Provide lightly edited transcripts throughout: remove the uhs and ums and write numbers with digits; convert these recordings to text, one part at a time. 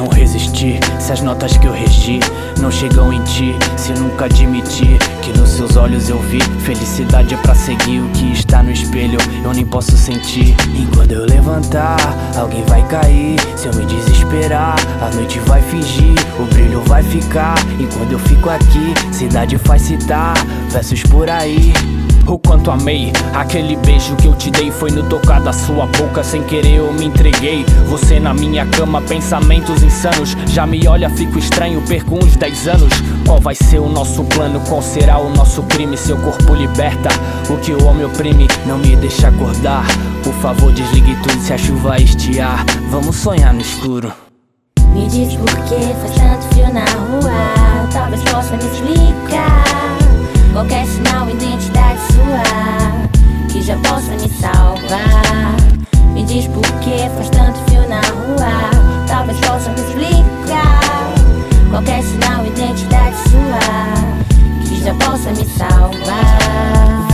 não resisti, se as notas que eu regi não chegam em ti, se nunca admitir que nos seus olhos eu vi felicidade é pra seguir o que está no espelho, eu nem posso sentir. E quando eu levantar, alguém vai cair. Se eu me desesperar, a noite vai fingir, o brilho vai ficar. E quando eu fico aqui, cidade faz citar versos por aí. O quanto amei, aquele beijo que eu te dei foi no tocar da sua boca. Sem querer eu me entreguei, você na minha cama, pensamentos insanos. Já me olha, fico estranho, perco uns 10 anos. Qual vai ser o nosso plano, qual será o nosso crime? Seu corpo liberta o que o homem oprime, não me deixa acordar. Por favor desligue tudo se a chuva estiar, vamos sonhar no escuro. Me diz por que faz tanto frio na rua, talvez possa me explicar. Qualquer sinal, identidade sua, que já possa me salvar. Me diz por que faz tanto frio na rua, talvez possa me explicar. Qualquer sinal, identidade sua, que já possa me salvar.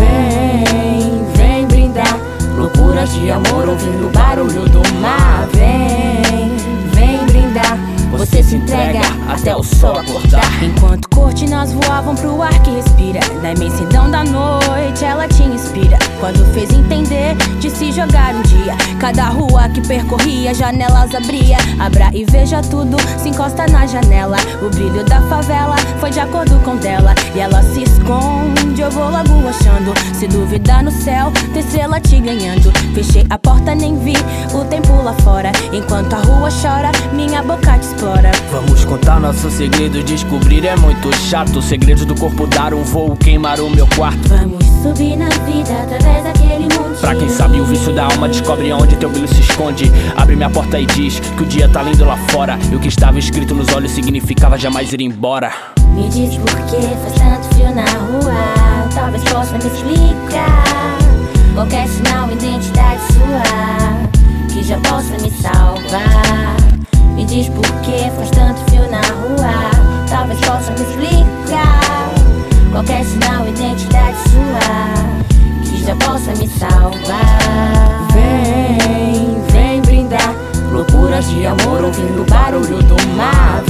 Vem brindar, loucuras de amor ouvindo o barulho do mar. Vem brindar, você se entrega até o sol acordar. Enquanto cortinas voavam pro ar que respira, na imensidão da noite ela te inspira. Quando fez entender de se jogar um dia, cada rua que percorria, janelas abria. Abra e veja tudo, se encosta na janela. O brilho da favela foi de acordo com dela, e ela se esconde, eu vou logo achando. Se duvidar no céu, tem estrela te ganhando. Fechei a porta, nem vi o tempo lá fora. Enquanto a rua chora, minha boca te explora. Vamos contar nossos segredos, descobrir é muito chato. Segredos do corpo, dar um voo, queimar o meu quarto. Vamos subir na vida através daquele monte. Pra quem sabe o vício da alma, descobre onde teu brilho se esconde. Abre minha porta e diz que o dia tá lindo lá fora, e o que estava escrito nos olhos significava jamais ir embora. Me diz por que faz tanto frio na rua, talvez possa me explicar. Qualquer sinal, identidade sua, que já possa me salvar. Me diz por que faz tanto frio na rua, talvez possa me explicar. Qualquer sinal, identidade sua, que já possa me salvar. Vem brindar, loucuras de amor ouvindo o barulho do mar.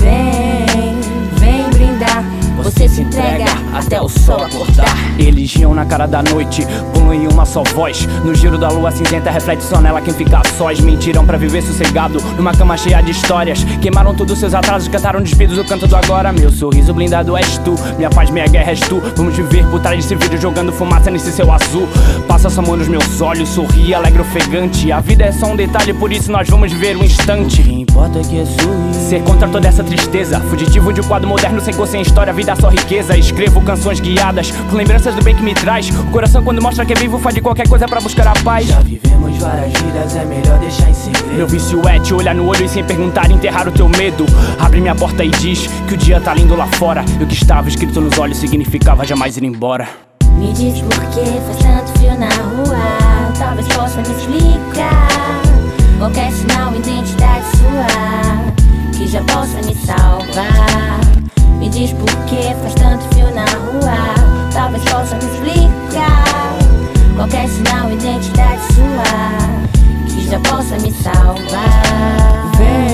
Vem brindar, você se entrega até o sol acordar. Religião na cara da noite, pulam em uma só voz. No giro da lua cinzenta reflete só nela quem fica a sós. Mentiram pra viver sossegado, numa cama cheia de histórias. Queimaram todos seus atrasos, cantaram despidos o canto do agora. Meu sorriso blindado és tu, minha paz, minha guerra és tu. Vamos viver por trás desse vídeo, jogando fumaça nesse céu azul. Passa sua mão nos meus olhos, sorri, alegre, ofegante. A vida é só um detalhe, por isso nós vamos viver um instante. O que importa é que é sorrir, ser contra toda essa tristeza. Fugitivo de um quadro moderno, sem cor, sem história, vida só riqueza. Escrevo canções guiadas por lembranças do bem que me traz. O coração quando mostra que é vivo faz de qualquer coisa pra buscar a paz. Já vivemos várias vidas, é melhor deixar em segredo. Meu vício é te olhar no olho e sem perguntar enterrar o teu medo. Abre minha porta e diz que o dia tá lindo lá fora, e o que estava escrito nos olhos significava jamais ir embora. Me diz por que faz tanto frio na rua, talvez possa me explicar. Qualquer sinal, identidade sua, que já possa me salvar. Me diz por que faz tanto frio na rua, talvez possa me explicar. Qualquer sinal, identidade sua, que já possa me salvar.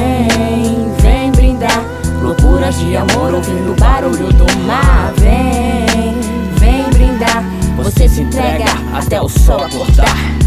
Vem brindar, loucuras de amor ouvindo o barulho do mar. Vem brindar, você se entrega até o sol acordar.